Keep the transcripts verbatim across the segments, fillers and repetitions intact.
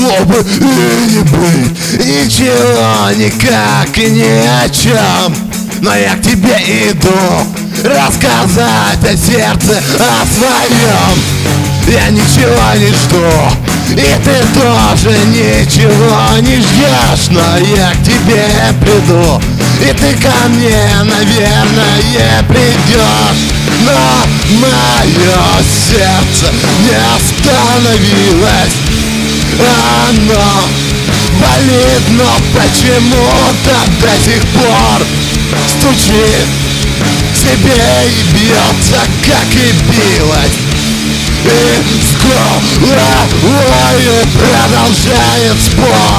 могло бы и не быть ничего, никак и ни о чем. Но я к тебе иду рассказать о сердце, о своем. Я ничего не жду, и ты тоже ничего не ждешь. Но я к тебе приду, и ты ко мне, наверное, придешь. Но мое сердце не остановилось. Оно болит, но почему-то до сих пор стучит себе и бьется, как и билось. И с головою продолжает спор.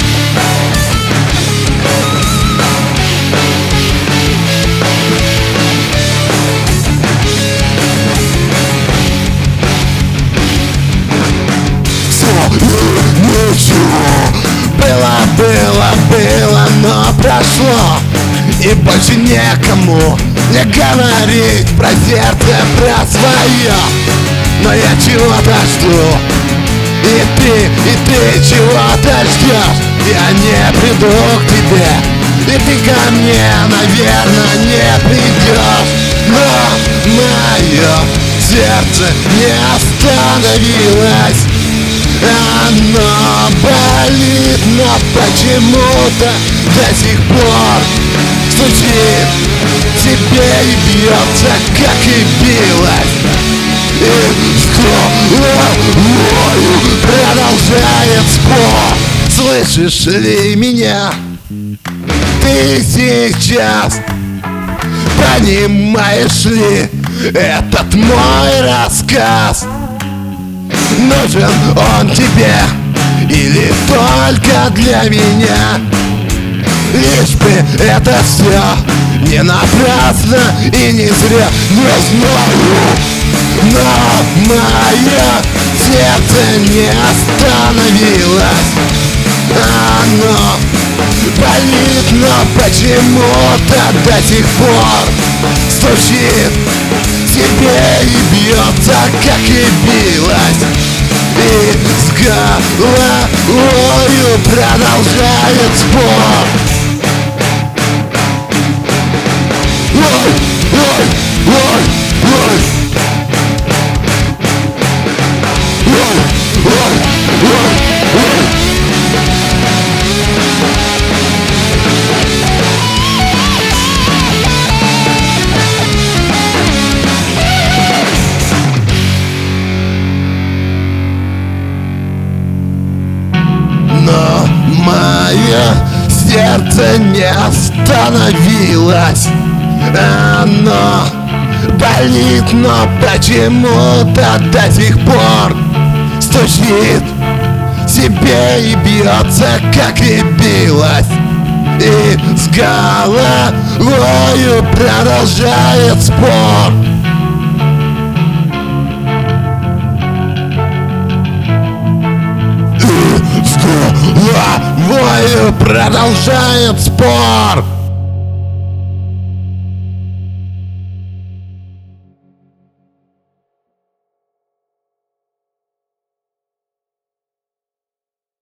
Ничего, было, было, было, но прошло. И больше некому не говорить про сердце, про свое. Но я чего-то жду, и ты, и ты чего-то ждешь. Я не приду к тебе, и ты ко мне, наверное, не придешь. Но мое сердце не остановилось. Оно болит, но почему-то до сих пор стучит тебе и бьется, как и билось. И с головою продолжает спор. Слышишь ли меня? Ты сейчас понимаешь ли этот мой рассказ? Нужен он тебе или только для меня? Лишь бы это все не напрасно и не зря. Не знаю, но мое сердце не остановилось. Оно болит, но почему-то до сих пор стучит тебе и бьется, как и билось. И с головою продолжает спор. Ой, ой, ой, ой. Ой, ой, ой, ой. Но мое сердце не остановилось. Оно болит, но почему-то до сих пор стучит себе и бьется, как и билось. И с головою продолжает спор. С головою продолжает спор.